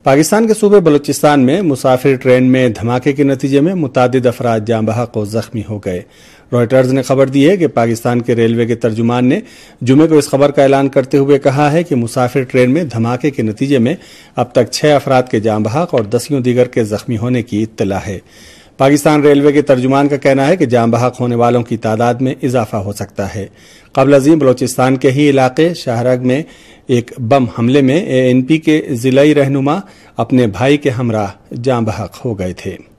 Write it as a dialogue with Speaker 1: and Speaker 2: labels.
Speaker 1: पाकिस्तान के सूबे बलूचिस्तान में मुसाफिर ट्रेन में धमाके के नतीजे में मुतादिद अफराद जाँ बहक और जख्मी हो गए। रॉयटर्स ने खबर दी है कि पाकिस्तान के रेलवे के तर्जुमान ने जुमे को इस खबर का ऐलान करते हुए कहा है कि मुसाफिर ट्रेन में धमाके के नतीजे में अब तक 6 अफराद के जाँ बहक और 10 दीगर के जख्मी होने की इत्तला है। पाकिस्तान रेलवे के तर्जुमान का कहना है कि जाँ बहक होने वालों की तादाद में इजाफा हो सकता है। कबल अजीम बलूचिस्तान के ही इलाके शाहरग में एक बम हमले में ANP के जिलाई रहनुमा अपने भाई के हमरा जाँ बहक हो गए थे।